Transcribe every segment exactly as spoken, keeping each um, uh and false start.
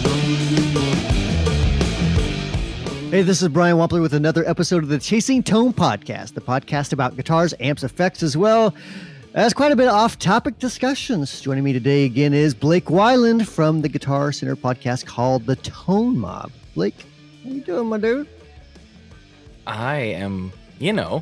Hey, this is Brian Wampler with another episode of the Chasing Tone Podcast, the podcast about guitars, amps, effects, as well as quite a bit of off-topic discussions. Joining me today again is Blake Weiland from the Guitar Center podcast called The Tone Mob. Blake, how you doing, my dude? I am, you know,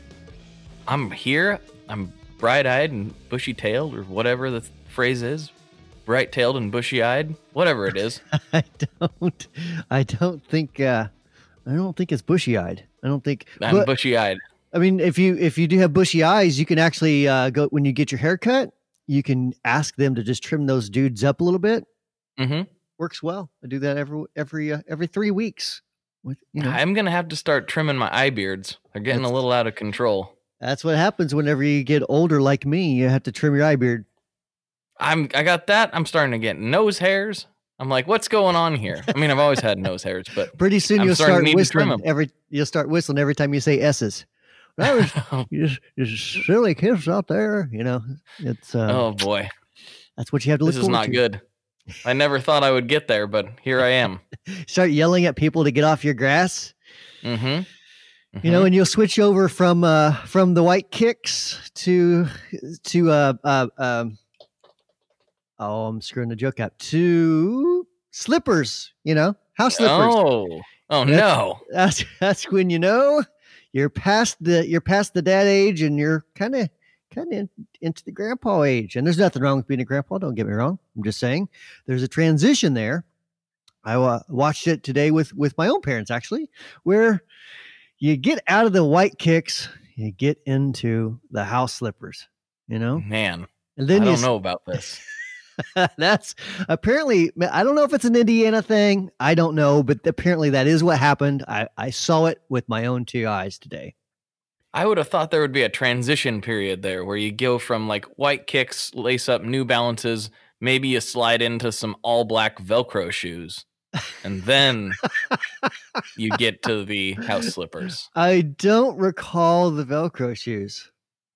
I'm here. I'm bright-eyed and bushy-tailed, or whatever the phrase is. Bright-tailed and bushy-eyed, whatever it is. I don't, I don't think, uh, I don't think it's bushy-eyed. I don't think I'm but, bushy-eyed. I mean, if you if you do have bushy eyes, you can actually uh, go when you get your hair cut. You can ask them to just trim those dudes up a little bit. Mm-hmm. Works well. I do that every every uh, every three weeks. With, you know, I'm gonna have to start trimming my eye beards. They're getting that's, a little out of control. That's what happens whenever you get older, like me. You have to trim your eye beard. I'm I got that. I'm starting to get nose hairs. I'm like, what's going on here? I mean, I've always had nose hairs, but pretty soon I'm you'll start whistling to every. You'll start whistling every time you say S's. There's, there's silly kids out there, you know. It's uh, oh boy, that's what you have to look This is not to. good. I never thought I would get there, but here I am. Start yelling at people to get off your grass. Mm-hmm. Mm-hmm. You know, and you'll switch over from uh from the white kicks to to uh uh um. Oh, I'm screwing the joke up. To slippers, you know, house slippers. Oh, oh that's, no! That's that's when you know you're past the you're past the dad age and you're kind of kind of in, into the grandpa age. And there's nothing wrong with being a grandpa. Don't get me wrong. I'm just saying there's a transition there. I uh, watched it today with with my own parents actually, where you get out of the white kicks, you get into the house slippers. You know, man. And then I you don't know about this. That's apparently, I don't know if it's an Indiana thing. I don't know, but apparently that is what happened. I, I saw it with my own two eyes today. I would have thought there would be a transition period there where you go from like white kicks, lace up New Balances, maybe you slide into some all black Velcro shoes, and then you get to the house slippers. I don't recall the Velcro shoes.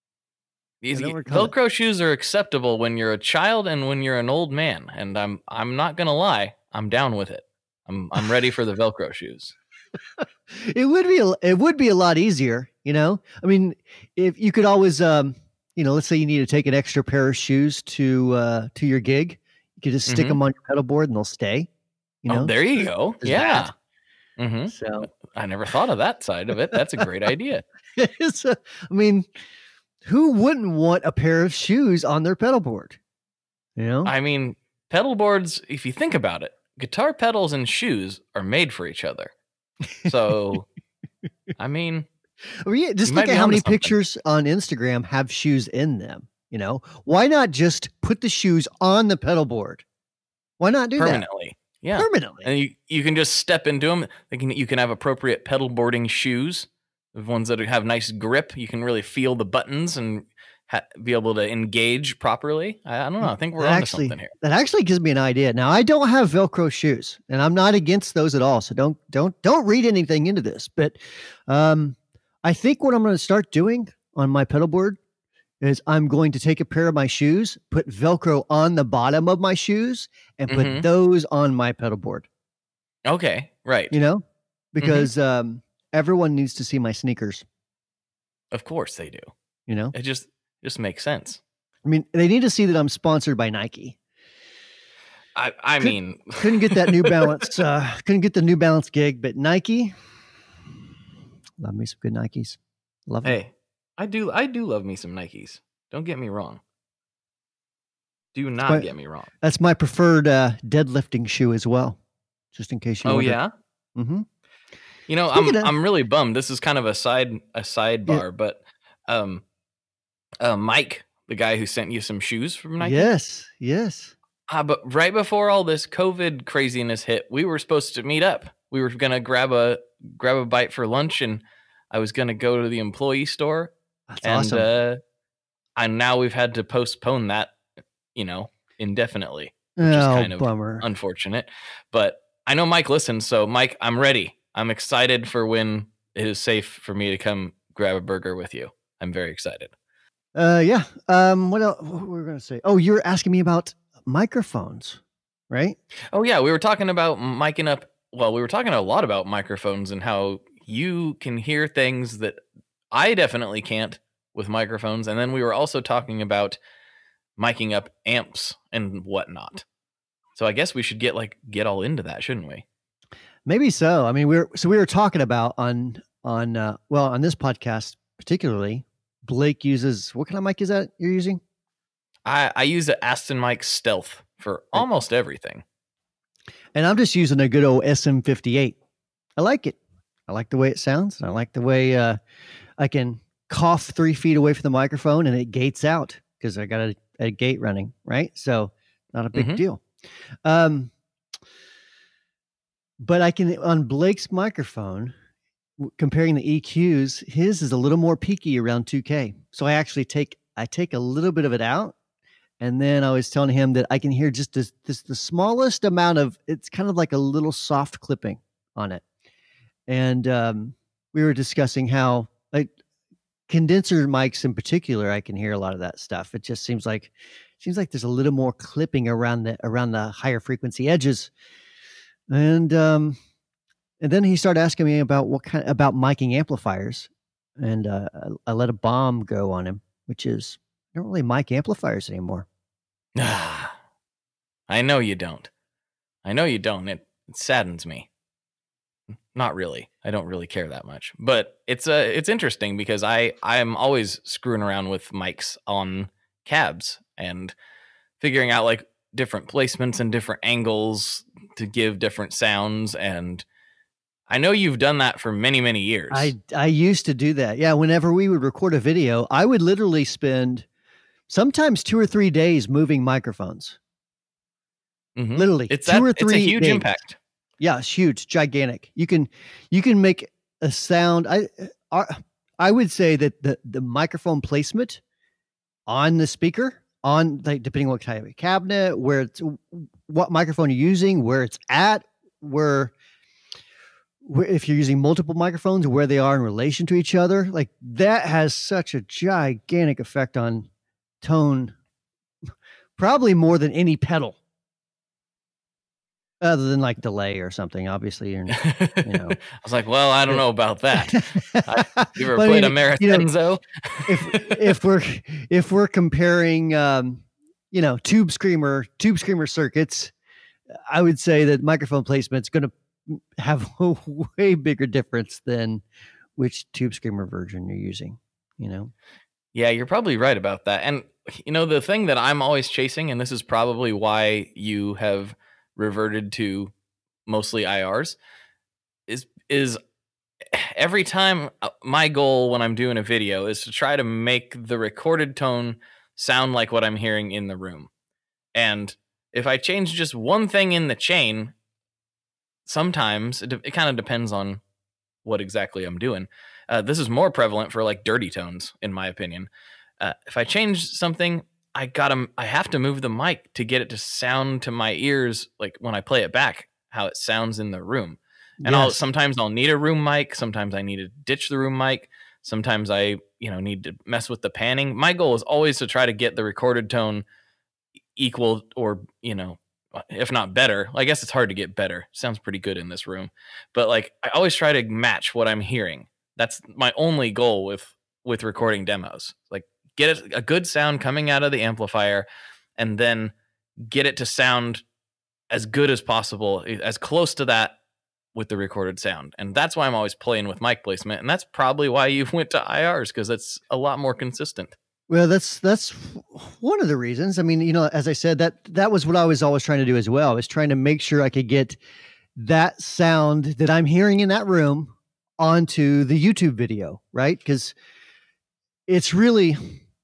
Easy. Velcro it. shoes are acceptable when you're a child and when you're an old man, and I'm I'm not gonna lie, I'm down with it. I'm I'm ready for the Velcro shoes. It would be a, it would be a lot easier, you know. I mean, if you could always, um, you know, let's say you need to take an extra pair of shoes to uh, to your gig, you could just stick mm-hmm. them on your pedal board and they'll stay. You know, oh, there you go. There's yeah. Mm-hmm. So I never thought of that side of it. That's a great idea. It's a, I mean. Who wouldn't want a pair of shoes on their pedal board? You know, I mean, pedal boards, if you think about it, guitar pedals and shoes are made for each other. So, I mean, well, yeah, just look at how many something. pictures on Instagram have shoes in them. You know, why not just put the shoes on the pedal board? Why not do permanently? that? Yeah, permanently. And you, you can just step into them. They can, you can have appropriate pedal boarding shoes. The ones that have nice grip, you can really feel the buttons and ha- be able to engage properly. I, I don't know. I think we're on something here. That actually gives me an idea. Now, I don't have Velcro shoes, and I'm not against those at all. So don't don't don't read anything into this. But um, I think what I'm going to start doing on my pedal board is I'm going to take a pair of my shoes, put Velcro on the bottom of my shoes, and put mm-hmm. those on my pedal board. Okay, right. You know, because mm-hmm. um. Everyone needs to see my sneakers. Of course they do. You know, it just just makes sense. I mean, they need to see that I'm sponsored by Nike. I I Could, mean, couldn't get that New Balance. Uh, couldn't get the New Balance gig, but Nike. Love me some good Nikes. Love them. Hey, I do. I do love me some Nikes. Don't get me wrong. Do not my, get me wrong. That's my preferred uh, deadlifting shoe as well. Just in case you. Oh wonder. yeah. Mm-hmm. You know, Speaking I'm of, I'm really bummed. This is kind of a side a sidebar, yeah. but um, uh, Mike, the guy who sent you some shoes from Nike. Yes, yes. Uh, but right before all this COVID craziness hit, we were supposed to meet up. We were gonna grab a grab a bite for lunch, and I was gonna go to the employee store. That's and, awesome. Uh, and now we've had to postpone that, you know, indefinitely, which oh, is kind of bummer. unfortunate. But I know Mike listens, so Mike, I'm ready. I'm excited for when it is safe for me to come grab a burger with you. I'm very excited. Uh, yeah. Um, what else? What were we going to say? Oh, you're asking me about microphones, right? Oh yeah, we were talking about miking up. Well, we were talking a lot about microphones and how you can hear things that I definitely can't with microphones. And then we were also talking about miking up amps and whatnot. So I guess we should get like get all into that, shouldn't we? Maybe so. I mean, we're so we were talking about on on uh, well on this podcast particularly. Blake uses what kind of mic is that you're using? I I use the Aston Mic Stealth for almost everything. And I'm just using a good old S M fifty-eight. I like it. I like the way it sounds. I like the way uh, I can cough three feet away from the microphone and it gates out because I got a, a gate running, right? So not a big Mhm. deal. Um, but I can, on Blake's microphone, w- comparing the E Qs, his is a little more peaky around two K. So I actually take, I take a little bit of it out. And then I was telling him that I can hear just this, this the smallest amount of, it's kind of like a little soft clipping on it. And um, we were discussing how like condenser mics in particular, I can hear a lot of that stuff. It just seems like seems like there's a little more clipping around the around the higher frequency edges. And um, and then he started asking me about what kind about miking amplifiers, and uh, I, I let a bomb go on him, which is I don't really mic amplifiers anymore. I know you don't. I know you don't. It, it saddens me. Not really. I don't really care that much. But it's uh, it's interesting because I I'm always screwing around with mics on cabs and figuring out like different placements and different angles to give different sounds. And I know you've done that for many, many years. I I used to do that. Yeah, whenever we would record a video, I would literally spend sometimes two or three days moving microphones. Mhm. Literally, It's two that, or it's a three huge days. impact. Yeah, it's huge, gigantic. You can you can make a sound. I I, I would say that the the microphone placement on the speaker, on like depending on what type of cabinet, where it's what microphone you're using, where it's at, where, where if you're using multiple microphones, where they are in relation to each other, like that has such a gigantic effect on tone, probably more than any pedal. Other than like delay or something, obviously, you're, you know. I was like, well, I don't know about that. I, you ever Well, I played mean, a you know, Marasenzo? if if we're if we're comparing, um, you know, tube screamer tube screamer circuits, I would say that microphone placement's going to have a way bigger difference than which tube screamer version you're using. You know. Yeah, you're probably right about that. And you know, the thing that I'm always chasing, and this is probably why you have reverted to mostly I Rs, is is every time uh, my goal when I'm doing a video is to try to make the recorded tone sound like what I'm hearing in the room. And if I change just one thing in the chain, sometimes it, de- it kind of depends on what exactly I'm doing. Uh, this is more prevalent for like dirty tones, in my opinion. Uh, if I change something, I gotta, I have to move the mic to get it to sound to my ears, like when I play it back, how it sounds in the room. And I'll Yes. sometimes I'll need a room mic. Sometimes I need to ditch the room mic. Sometimes I, you know, need to mess with the panning. My goal is always to try to get the recorded tone equal or, you know, if not better. I guess it's hard to get better. Sounds pretty good in this room. But like I always try to match what I'm hearing. That's my only goal with with recording demos. Like get it, a good sound coming out of the amplifier and then get it to sound as good as possible, as close to that with the recorded sound. And that's why I'm always playing with mic placement. And that's probably why you went to I Rs, because it's a lot more consistent. Well, that's that's one of the reasons. I mean, you know, as I said, that that was what I was always trying to do as well. I was trying to make sure I could get that sound that I'm hearing in that room onto the YouTube video, right? Because it's really,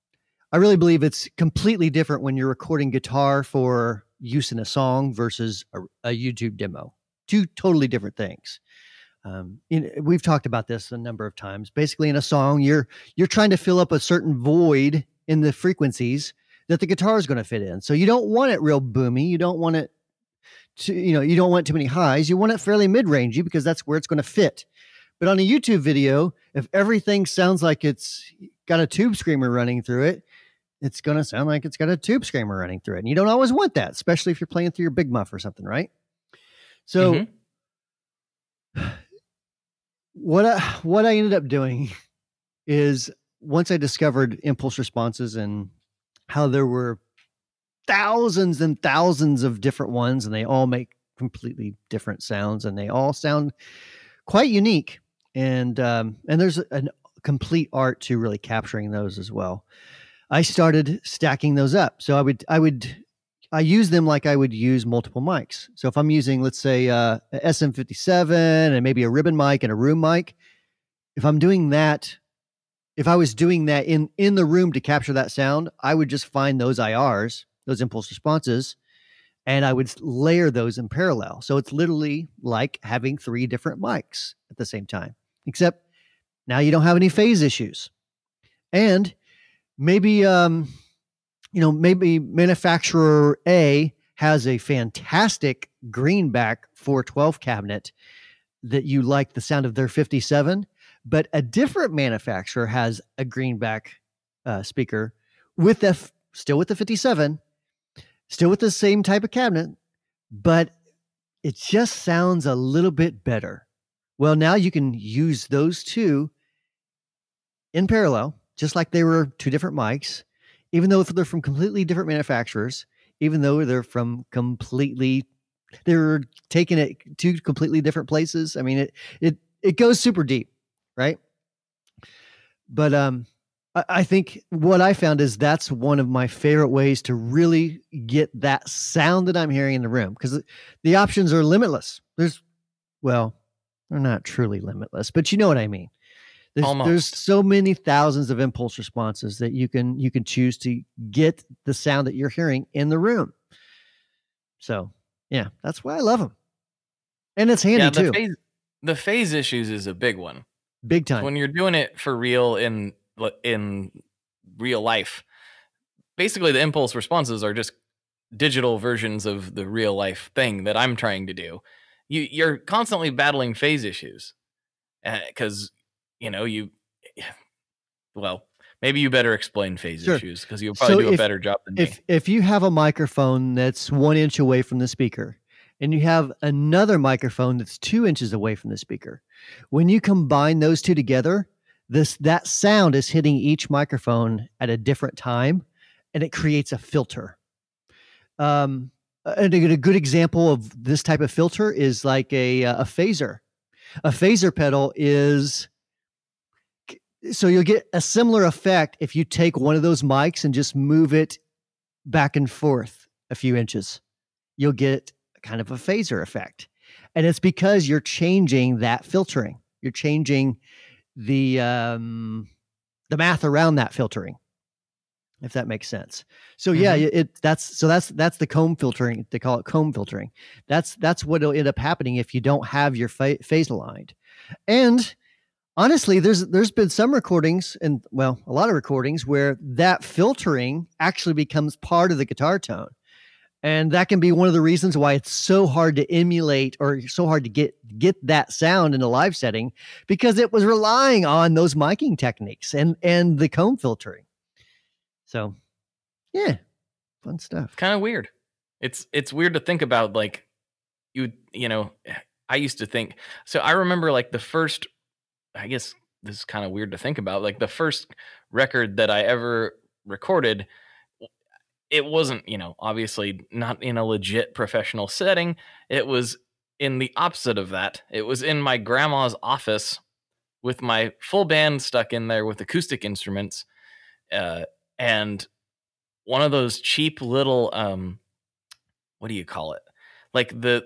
I really believe it's completely different when you're recording guitar for use in a song versus a, a YouTube demo. Two totally different things. Um, you know, we've talked about this a number of times. Basically, in a song, you're you're trying to fill up a certain void in the frequencies that the guitar is going to fit in. So you don't want it real boomy. You don't want it to, you know, you don't want too many highs. You want it fairly mid-rangey because that's where it's going to fit. But on a YouTube video, if everything sounds like it's got a tube screamer running through it, it's going to sound like it's got a tube screamer running through it. And you don't always want that, especially if you're playing through your big muff or something, right? So mm-hmm. what I, what I ended up doing is once I discovered impulse responses and how there were thousands and thousands of different ones, and they all make completely different sounds, and they all sound quite unique. And um, and there's a, a complete art to really capturing those as well. I started stacking those up. So I would I would I use them like I would use multiple mics. So if I'm using, let's say, uh, a S M fifty-seven and maybe a ribbon mic and a room mic, if I'm doing that, if I was doing that in in the room to capture that sound, I would just find those I Rs, those impulse responses, and I would layer those in parallel. So it's literally like having three different mics at the same time, except now you don't have any phase issues. And maybe, um, you know, maybe manufacturer A has a fantastic greenback four twelve cabinet that you like the sound of their fifty-seven, but a different manufacturer has a greenback uh, speaker with the, still with the fifty-seven, still with the same type of cabinet, but it just sounds a little bit better. Well, now you can use those two in parallel, just like they were two different mics, even though they're from completely different manufacturers, even though they're from completely, they're taking it to completely different places. I mean, it, it, it goes super deep, right? But, um, I think what I found is that's one of my favorite ways to really get that sound that I'm hearing in the room, because the options are limitless. There's, well, they're not truly limitless, but you know what I mean. There's, there's so many thousands of impulse responses that you can you can choose to get the sound that you're hearing in the room. So yeah, that's why I love them, and it's handy yeah, the too. Phase, the phase issues is a big one, big time. When you're doing it for real in in real life, basically the impulse responses are just digital versions of the real life thing that I'm trying to do. You you're constantly battling phase issues because. Uh, You know, you, well, maybe you better explain phase sure. issues because you'll probably so do a if, better job than if, me. If you have a microphone that's one inch away from the speaker and you have another microphone that's two inches away from the speaker, when you combine those two together, this that sound is hitting each microphone at a different time, and it creates a filter. Um, and a, a good example of this type of filter is like a, a phaser. A phaser pedal is... So you'll get a similar effect if you take one of those mics and just move it back and forth a few inches. You'll get kind of a phaser effect. And it's because you're changing that filtering. You're changing the um, the math around that filtering, if that makes sense. So yeah, mm-hmm. it that's so that's that's the comb filtering. They call it comb filtering. That's that's what will end up happening if you don't have your fa- phase aligned. And honestly, there's there's been some recordings, and well, a lot of recordings where that filtering actually becomes part of the guitar tone. And that can be one of the reasons why it's so hard to emulate or so hard to get get that sound in a live setting, because it was relying on those miking techniques and and the comb filtering. So, yeah, fun stuff. Kind of weird. It's it's weird to think about, like, you you know, I used to think, so I remember like the first, I guess this is kind of weird to think about, like the first record that I ever recorded, it wasn't, you know, obviously not in a legit professional setting. It was in the opposite of that. It was in my grandma's office with my full band stuck in there with acoustic instruments. Uh, and one of those cheap little, um, what do you call it? Like the,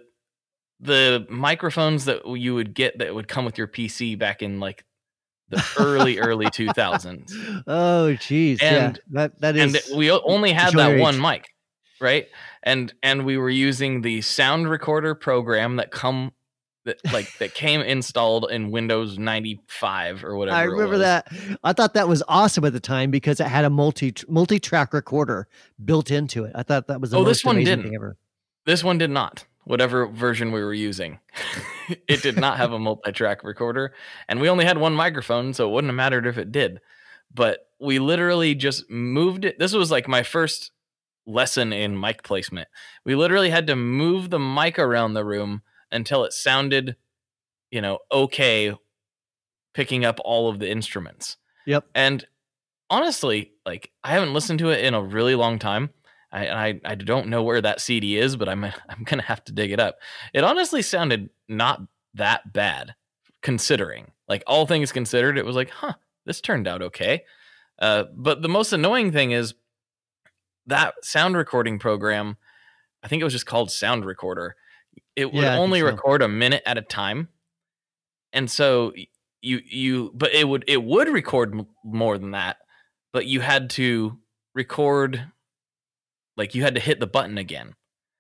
the microphones that you would get that would come with your P C back in like the early, early two thousands. Oh, geez. And yeah, that, that is. And we only had that one mic, right? And and we were using the sound recorder program that come that like that came installed in Windows ninety-five or whatever. I remember it was. that. I thought that was awesome at the time because it had a multi multi track recorder built into it. I thought that was the oh, most this one amazing didn't. thing ever. This one did not. Whatever version we were using, it did not have a multi-track recorder, and we only had one microphone, so it wouldn't have mattered if it did. but we literally just moved it. This was like my first lesson in mic placement. We literally had to move the mic around the room until it sounded, you know, okay, picking up all of the instruments. Yep. And honestly, like, I haven't listened to it in a really long time. I, I I don't know where that C D is, but I'm I'm gonna have to dig it up. It honestly sounded not that bad, considering, like, all things considered. It was like, huh, this turned out okay. Uh, but the most annoying thing is that sound recording program. I think it was just called Sound Recorder. It would Yeah, I think only so. record a minute at a time, and so you you but it would it would record m- more than that, but you had to record, like, you had to hit the button again.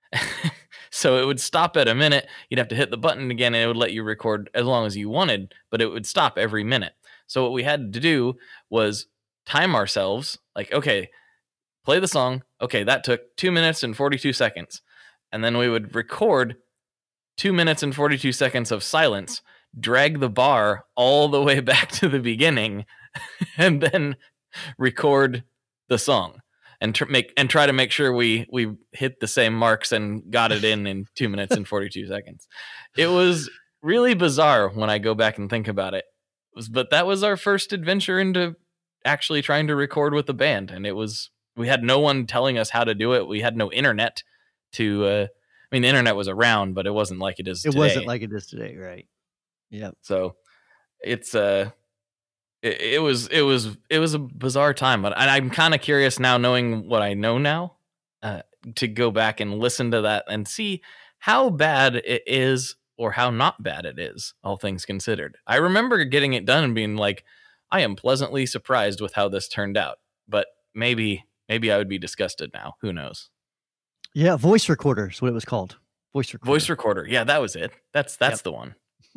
So it would stop at a minute. You'd have to hit the button again, and it would let you record as long as you wanted, but it would stop every minute. So what we had to do was time ourselves. Like, okay, play the song. Okay, that took two minutes and forty-two seconds. And then we would record two minutes and forty-two seconds of silence, drag the bar all the way back to the beginning, and then record the song. And tr- make and try to make sure we we hit the same marks and got it in in two minutes and forty-two seconds. It was really bizarre when I go back and think about it. It was, but that was our first adventure into actually trying to record with the band, and it was we had no one telling us how to do it. We had no internet to. Uh, I mean, the internet was around, but it wasn't like it is It today. wasn't like it is today, right? Yeah. So it's uh it, it was it was it was a bizarre time, but I'm kind of curious now, knowing what I know now, uh, to go back and listen to that and see how bad it is or how not bad it is, all things considered. I remember getting it done and being like, I am pleasantly surprised with how this turned out, but maybe maybe I would be disgusted now. Who knows? Yeah, voice recorder is what it was called. Voice recorder. Voice recorder. Yeah, that was it. That's that's Yep. the one.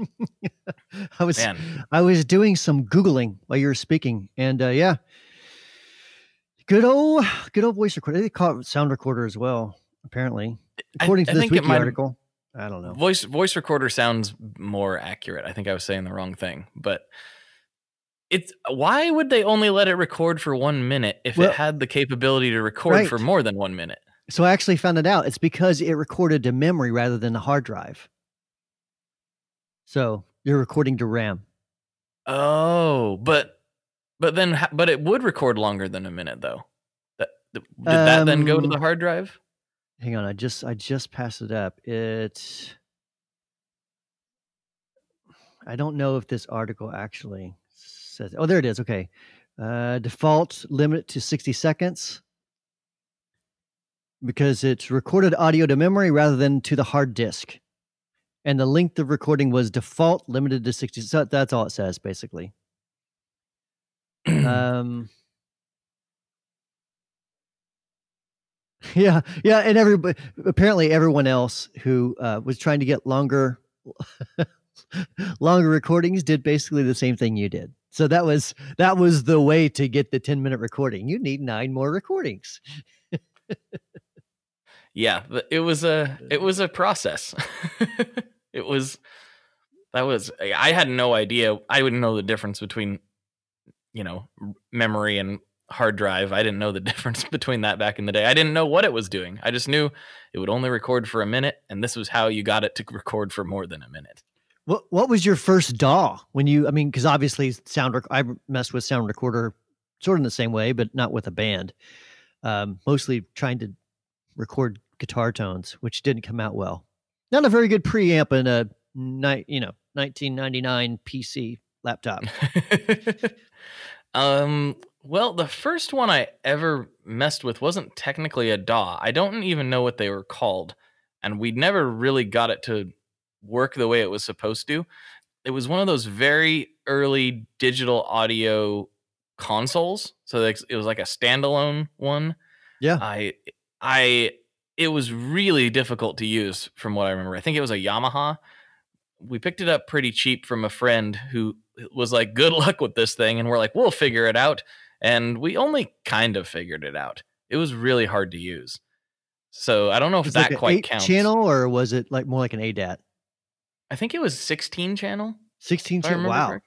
I was Man. I was doing some Googling while you were speaking, and uh, yeah, good old good old voice recorder. They call it sound recorder as well, apparently, I- according I to this think it wiki might- article. I don't know. Voice voice recorder sounds more accurate. I think I was saying the wrong thing, but it's why would they only let it record for one minute if Well, it had the capability to record right. for more than one minute? So I actually found it out. It's because it recorded to memory rather than the hard drive. So you're recording to RAM. Oh, but but then ha- but it would record longer than a minute though. That did that then go to Um, the hard drive? Hang on, I just I just passed it up. It I don't know if this article actually says. Oh, there it is. Okay. Uh, default limit to sixty seconds because it's recorded audio to memory rather than to the hard disk. And the length of recording was default limited to sixty. So that's all it says, basically. um, yeah, yeah, and everybody apparently everyone else who uh, was trying to get longer, longer recordings did basically the same thing you did. So that was that was the way to get the ten minute recording. You need nine more recordings. Yeah, but it was a it was a process. It was that was I had no idea. I wouldn't know the difference between, you know, memory and hard drive. I didn't know the difference between that back in the day. I didn't know what it was doing. I just knew it would only record for a minute, and this was how you got it to record for more than a minute. What What was your first D A W when you? I mean, because obviously sound. Rec- I messed with sound recorder sort of in the same way, but not with a band. Um, mostly trying to record guitar tones, which didn't come out well. Not a very good preamp in a night, you know, nineteen ninety-nine P C laptop. um. Well, the first one I ever messed with wasn't technically a D A W. I don't even know what they were called, and we never really got it to work the way it was supposed to. It was one of those very early digital audio consoles, so it was like a standalone one. Yeah, I, I, it was really difficult to use from what I remember. I think it was a Yamaha. We picked it up pretty cheap from a friend who was like, "Good luck with this thing," and we're like, "We'll figure it out." And we only kind of figured it out. It was really hard to use. So I don't know if it's that like quite eight counts. channel, or was it like more like an A D A T? I think it was sixteen channel. sixteen If I channel. remember Wow. correct.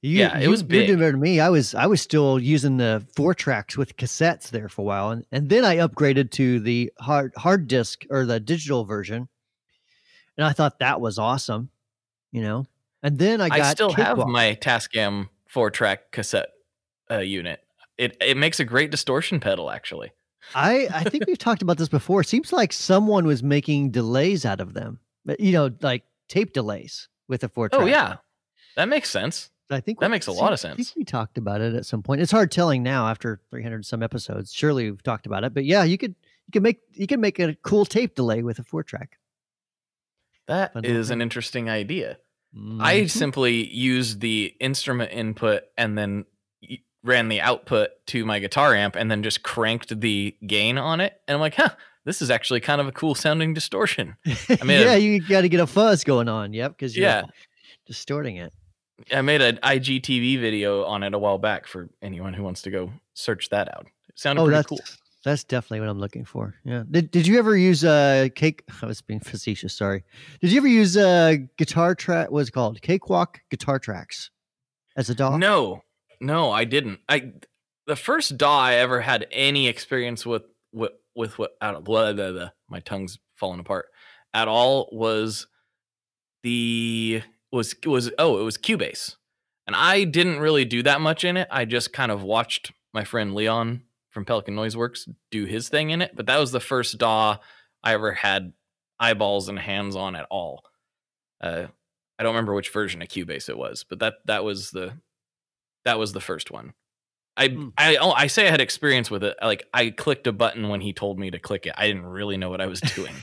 You Yeah, it you was you're big. doing better than me. I was I was still using the four tracks with cassettes there for a while, and, and then I upgraded to the hard hard disk or the digital version, and I thought that was awesome, you know. And then I I got still have Cakewalk. my Tascam four track cassette uh, unit. It it makes a great distortion pedal, actually. I I think we've talked about this before. It seems like someone was making delays out of them, but, you know, like tape delays with a four Oh track. yeah, that makes sense. I think That we, makes a see, lot of I think sense. we talked about it at some point. It's hard telling now after three hundred some episodes. Surely we've talked about it, but yeah, you could you could make you can make a cool tape delay with a four track. That Fun little is an thing. interesting idea. I Mhm. simply used the instrument input and then y- ran the output to my guitar amp and then just cranked the gain on it. And I'm like, huh, this is actually kind of a cool sounding distortion. I made Yeah, a you got to get a fuzz going on. Yep, because you're yeah, distorting it. I made an I G T V video on it a while back for anyone who wants to go search that out. It sounded Oh, pretty that's cool. that's definitely what I'm looking for. Yeah. Did Did you ever use uh cake? I was being facetious. Sorry. Did you ever use uh guitar track? What's it called? Cakewalk Guitar Tracks as a D A W? No, no, I didn't. I the first D A W I ever had any experience with with with what out of blah, blah, blah, my tongue's falling apart at all was the was was oh it was Cubase, and I didn't really do that much in it. I just kind of watched my friend Leon from Pelican Noise Works do his thing in it. But that was the first D A W I ever had eyeballs and hands on at all. Uh, I don't remember which version of Cubase it was, but that that was the that was the first one. I Mm. I oh, I say I had experience with it. Like I clicked a button when he told me to click it. I didn't really know what I was doing.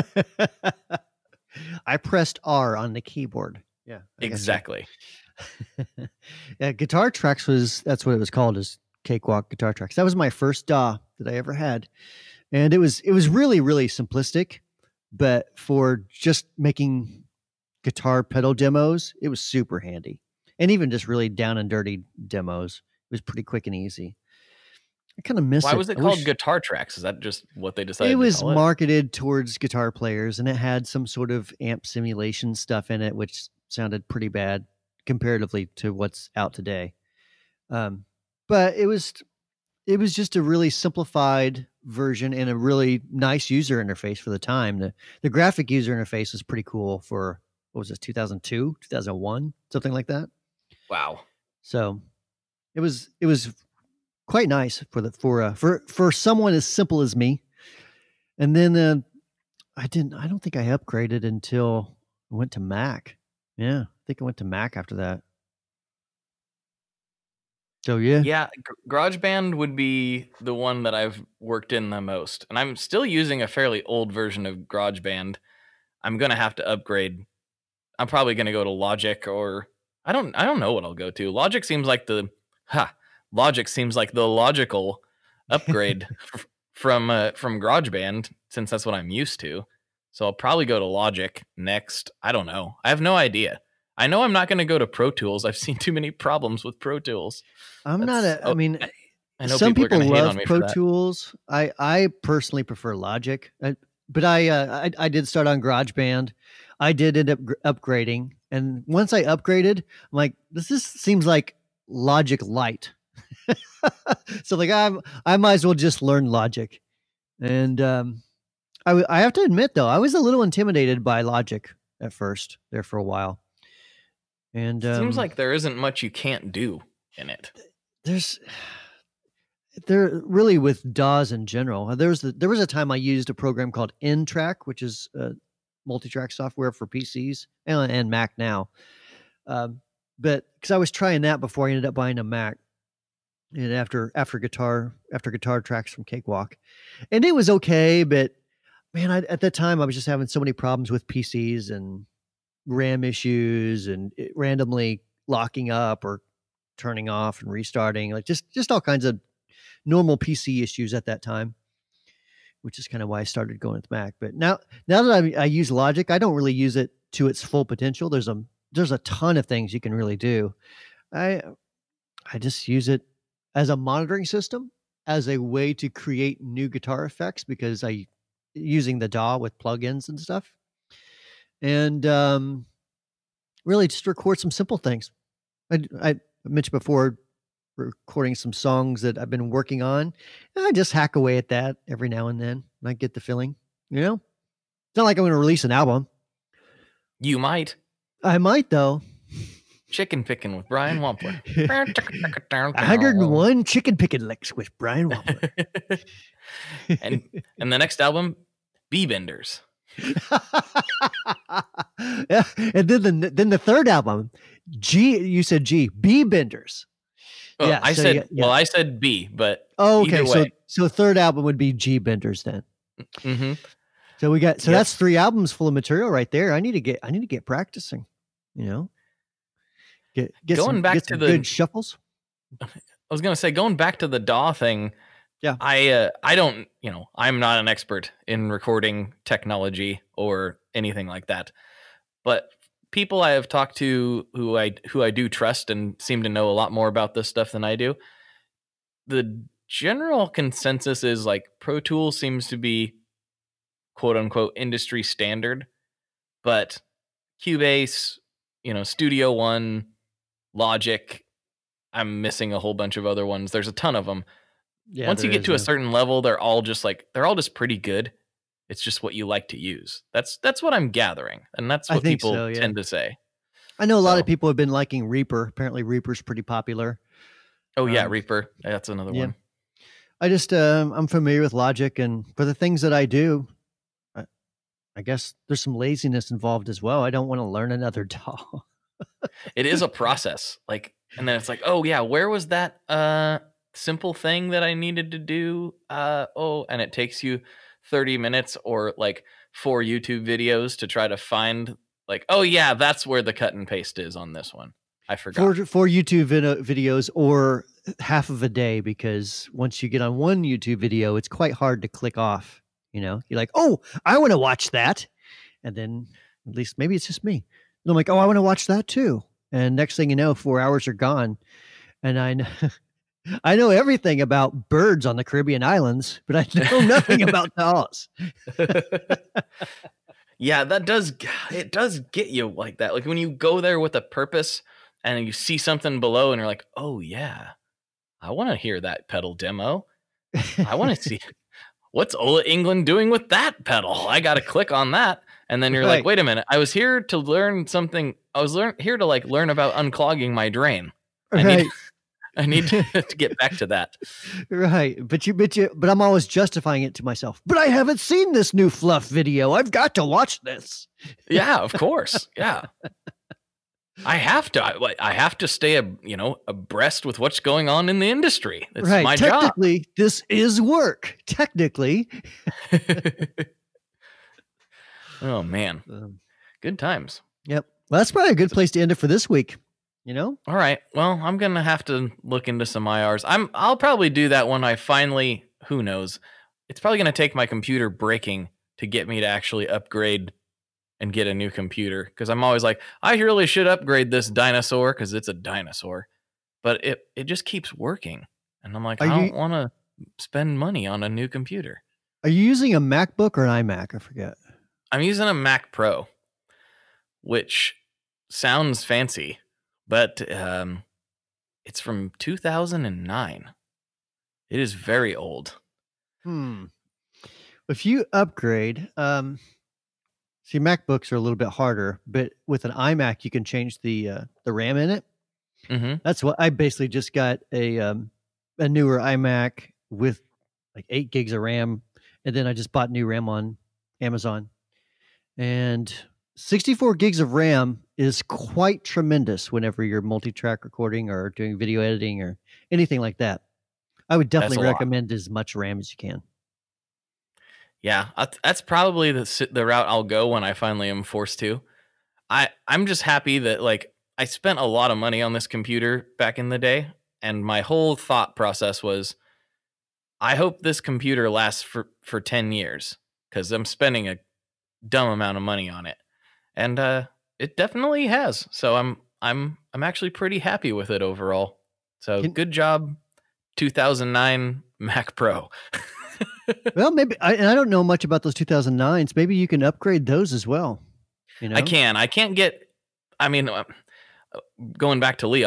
I pressed R on the keyboard. Yeah, I got you. Exactly. Yeah, Guitar Tracks was that's what it was called, is Cakewalk Guitar Tracks. That was my first D A W that I ever had, and it was it was really really simplistic, but for just making guitar pedal demos, it was super handy, and even just really down and dirty demos, it was pretty quick and easy. I kind of miss Why it. was it I called wish Guitar Tracks? Is that just what they it decided to was call it? marketed towards guitar players, and it had some sort of amp simulation stuff in it, which sounded pretty bad comparatively to what's out today. Um, but it was it was just a really simplified version and a really nice user interface for the time. The the graphic user interface was pretty cool for what was this, two thousand two, two thousand one, something like that. Wow. So it was it was quite nice for the for uh, for for someone as simple as me. And then uh, I didn't I don't think I upgraded until I went to Mac. Yeah, I think I went to Mac after that. So yeah. Yeah, G- GarageBand would be the one that I've worked in the most, and I'm still using a fairly old version of GarageBand. I'm gonna have to upgrade. I'm probably gonna go to Logic, or I don't. I don't know what I'll go to. Logic seems like the ha. Logic seems like the logical upgrade f- from uh, from GarageBand, since that's what I'm used to. So I'll probably go to Logic next. I don't know. I have no idea. I know I'm not going to go to Pro Tools. I've seen too many problems with Pro Tools. I'm not That's a I oh, mean I I know some people are people going to hate on love me Pro for that. Tools. I I personally prefer Logic. I, but I, uh, I I did start on GarageBand. I did end up gr- upgrading, and once I upgraded, I'm like, this is seems like Logic Light. So like I'm I might as well just learn Logic. And um, I w- I have to admit though, I was a little intimidated by Logic at first there for a while. And Seems um, like there isn't much you can't do in it. there's there really with D A Ws in general. There was the, there was a time I used a program called N-Track, which is uh, multi-track software for P Cs and, and Mac now. Um, but because I was trying that before I ended up buying a Mac, and after after guitar after guitar tracks from Cakewalk, and it was okay. But man, I, at that time I was just having so many problems with P Cs and RAM issues and it randomly locking up or turning off and restarting, like just just all kinds of normal P C issues at that time, which is kind of why I started going with Mac. But now, now that I, I use Logic, I don't really use it to its full potential. There's a there's a ton of things you can really do. I I just use it as a monitoring system, as a way to create new guitar effects because I using the D A W with plugins and stuff, and um, really just record some simple things. I, I I mentioned before, recording some songs that I've been working on. And I just hack away at that every now and then. I get the feeling, you know, it's not like I'm going to release an album. You might. I might though. Chicken picking with Brian Wampler. one hundred one chicken picking licks with Brian Wampler. and and the next album, Bee Benders. Yeah, and then the then the third album, G. You said G. Bee Benders. Well, yeah, I so said you- yeah. well, I said B, but Oh, okay. either So way. so third album would be G Benders then. hmm So we got so Yep. that's three albums full of material right there. I need to get I need to get practicing. You know, get get Going some, back get to some the- good shuffles. I was gonna say, going back to the D A W thing. Yeah. I uh, I don't, you know, I'm not an expert in recording technology or anything like that, but people I have talked to who I who I do trust and seem to know a lot more about this stuff than I do. The general consensus is like Pro Tools seems to be quote unquote industry standard, but Cubase, you know, Studio One, Logic, I'm missing a whole bunch of other ones. There's a ton of them. Yeah. Once you there get to is a certain level, they're all just like they're all just pretty good. It's just what you like to use. That's that's what I'm gathering, and that's I what think people so, yeah. tend to say. I know a lot So- of people have been liking Reaper. Apparently, Reaper's pretty popular. Oh yeah, Um, Reaper. That's another yeah. one. I just um, I'm familiar with Logic, and for the things that I do, I, I guess there's some laziness involved as well. I don't want to learn another D A W. It is a process. Like, and then it's like, oh yeah, where was that uh simple thing that I needed to do? Uh oh, and it takes you thirty minutes or like four YouTube videos to try to find like, oh yeah, that's where the cut and paste is on this one. I forgot. for for YouTube vid- videos or half of a day, because once you get on one YouTube video, it's quite hard to click off. You know, you're like, oh, I want to watch that, and then at least maybe it's just me. And I'm like, oh, I want to watch that too. And next thing you know, four hours are gone, and I know, I know everything about birds on the Caribbean islands, but I know nothing about D A Ws. Yeah, that does it does get you like that. Like when you go there with a purpose and you see something below and you're like, "Oh yeah. I want to hear that pedal demo. I want to see what's Ola England doing with that pedal. I got to click on that." And then you're Right. like, "Wait a minute. I was here to learn something. I was learn here to like learn about unclogging my drain. I Right. need I need to, to get back to that." Right, but you, but you, but I'm always justifying it to myself. But I haven't seen this new fluff video. I've got to watch this. Yeah, of course. Yeah. I have to. I, I have to stay, a, you know, abreast with what's going on in the industry. It's right, my job. technically, this is work. Technically, Oh man, um, good times. yep. Well, that's probably a good place to end it for this week. You know, All right. Well, I'm gonna have to look into some I Rs. I'm. I'll probably do that when I finally. Who knows? It's probably gonna take my computer breaking to get me to actually upgrade and get a new computer, because I'm always like, I really should upgrade this dinosaur because it's a dinosaur, but it it just keeps working, and I'm like, Are I you- don't want to spend money on a new computer. are you using a MacBook or an iMac? I forget. I'm using a Mac Pro, which sounds fancy, but um, it's from two thousand nine. It is very old. Hmm. If you upgrade, um, see, MacBooks are a little bit harder, but with an iMac, you can change the uh, the RAM in it. Mm-hmm. That's what I basically just got a um, a newer iMac with like eight gigs of RAM, and then I just bought new RAM on Amazon, and sixty-four gigs of RAM is quite tremendous whenever you're multi-track recording or doing video editing or anything like that. I would definitely a lot. recommend as much RAM as you can. Yeah, I- that's probably the s- the route I'll go when I finally am forced to. I I'm just happy that like I spent a lot of money on this computer back in the day, and my whole thought process was, I hope this computer lasts for for ten years because I'm spending a dumb amount of money on it, and uh, it definitely has. So I'm I'm I'm actually pretty happy with it overall. So Can- good job, two thousand nine Mac Pro. Well, maybe I, and I don't know much about those two thousand nines. Maybe you can upgrade those as well. You know, I can. I can't get. I mean, uh, going back to Leon,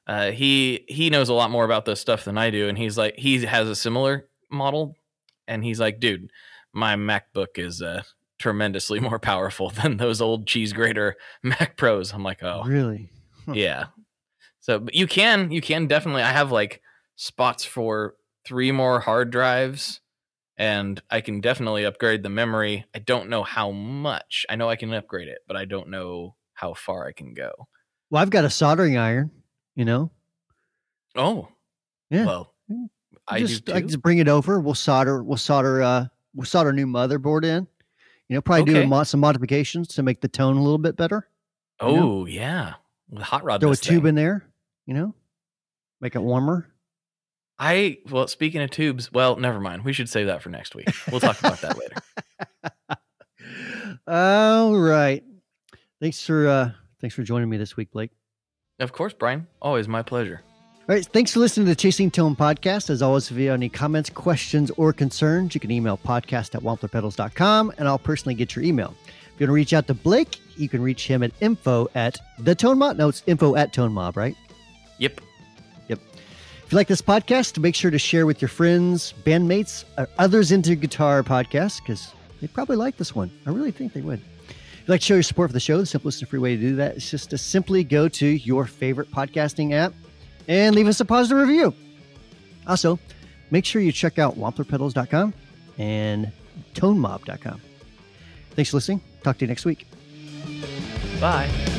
Uh, he he knows a lot more about this stuff than I do, and he's like he has a similar model, and he's like, dude, my MacBook is uh, tremendously more powerful than those old cheese grater Mac Pros. I'm like, oh, Really? Huh. yeah. So but you can you can definitely. I have like spots for three more hard drives, and I can definitely upgrade the memory. I don't know how much. I know I can upgrade it, but I don't know how far I can go. Well, I've got a soldering iron, you know? Oh, Yeah. well, I just, do I too. can just bring it over. We'll solder, we'll solder, uh, we'll solder a new motherboard in, you know, probably do Okay. a mo- some modifications to make the tone a little bit better. you know? Oh, yeah. With hot rod Throw a this tube thing. in there, you know, make it warmer. I, well, speaking of tubes, well, never mind. We should save that for next week. We'll talk about that later. All right. Thanks for, uh, thanks for joining me this week, Blake. Of course, Brian. Always my pleasure. All right. Thanks for listening to the Chasing Tone podcast. As always, if you have any comments, questions, or concerns, you can email podcast at wampler pedals dot com and I'll personally get your email. If you want to reach out to Blake, you can reach him at info at the Tone Mob. No, it's info at Tone Mob, right? Yep. Yep. If you like this podcast, make sure to share with your friends, bandmates, or others into guitar podcasts because they probably like this one. I really think they would. If you'd like to show your support for the show, the simplest and free way to do that is just to simply go to your favorite podcasting app and leave us a positive review. Also, make sure you check out wampler pedals dot com and tone mob dot com. Thanks for listening. Talk to you next week. Bye.